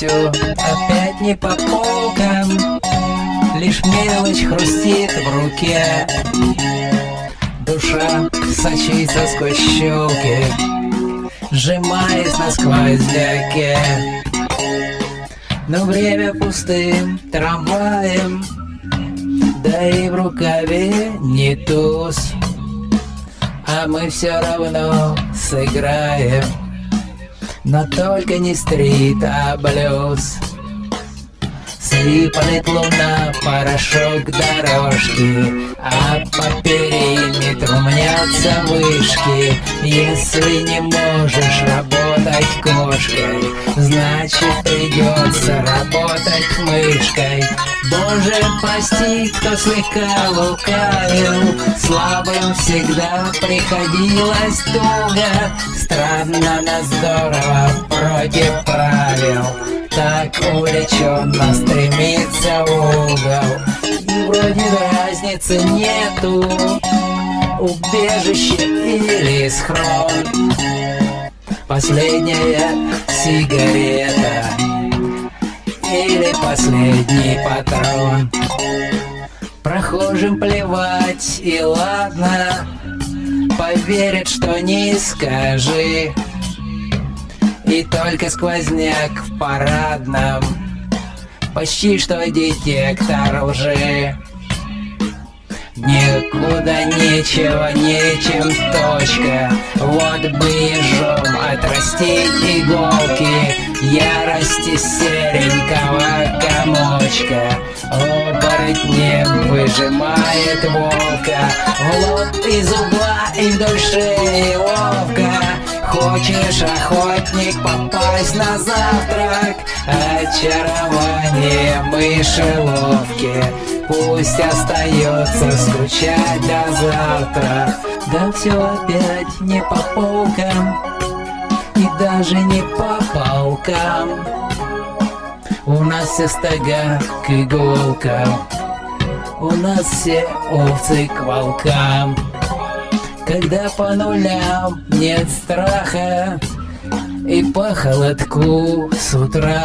все опять не по полкам, лишь мелочь хрустит в руке. Душа сочится сквозь щелки, сжимаясь на сквозняке. Но время пустым трамваем, да и в рукаве не туз. А мы все равно сыграем, но только не стрит, а блюз. Сыпалит луна порошок дорожки, а по периметру мнятся вышки. Если не можешь работать кошкой, значит придется работать мышкой. Боже, прости, кто слегка лукавил, слабым всегда приходилось туго. Странно, но здорово против правил, так увлеченно стремится в угол. И вроде разницы нету, убежище или схрон. Последняя сигарета или последний патрон. Прохожим плевать и ладно, поверят, что не скажи. И только сквозняк в парадном, почти что детектор лжи. Никуда нечего, нечем точка. Вот бы ежом отрастить иголки, ярости серенького комочка. Оборотнем выжимает волка, в лоб из угла и вдоль шеи ловко. Хочешь, охотник, попасть на завтрак? Очарование мышеловки, пусть остается скучать до завтра. Да все опять не по полкам и даже не по полкам. У нас все стога к иголкам, у нас все овцы к волкам. Когда по нулям нет страха и по холодку с утра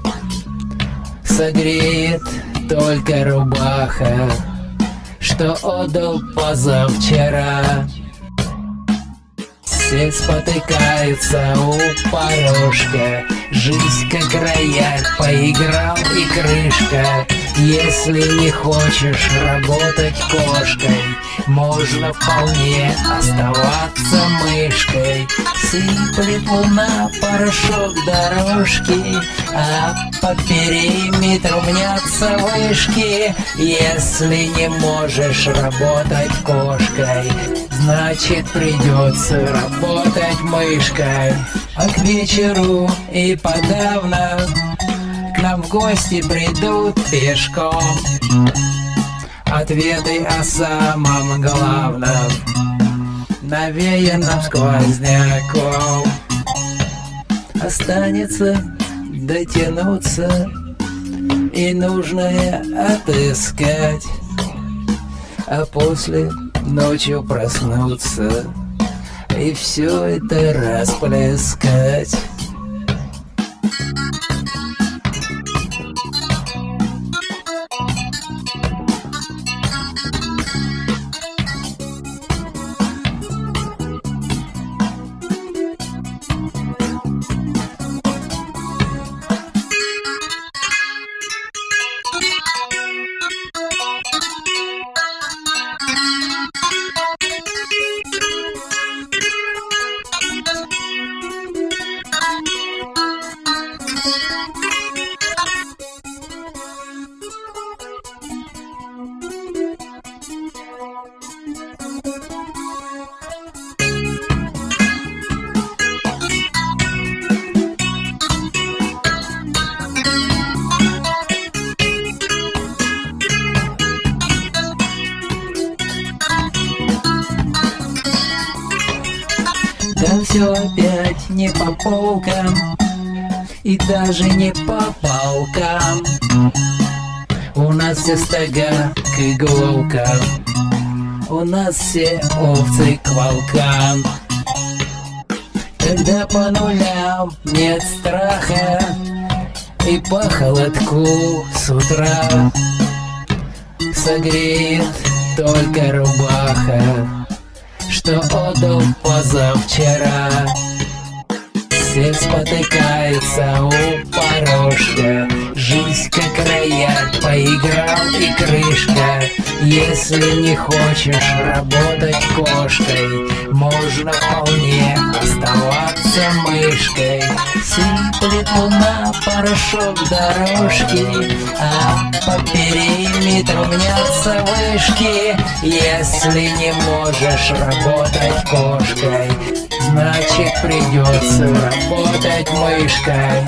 согреет только рубаха, что отдал позавчера. Все спотыкаются у порожка, жизнь как рояль, поиграл и крышка. Если не хочешь работать кошкой, можно вполне оставаться мышкой. Сыплет луна порошок дорожки, а по периметру мнятся вышки. Если не можешь работать кошкой, значит придется работать мышкой. А к вечеру и подавно к нам в гости придут пешком ответы о самом главном, навеянном сквозняком. Останется дотянуться и нужное отыскать, а после ночью проснуться и все это расплескать. Да все опять не по полкам и даже не по палкам. У нас все стога к иголкам, у нас все овцы к волкам. Когда по нулям нет страха И по холодку с утра согреет только рубаха, что отдал позавчера. Все спотыкаются у порожка, жизнь как рояль, поиграл и крышка. Если не хочешь работать кошкой, можно вполне оставаться мышкой. Сыплет луна порошок дорожки, а по периметру мнятся вышки. Если не можешь работать кошкой, значит придется работать мышкой.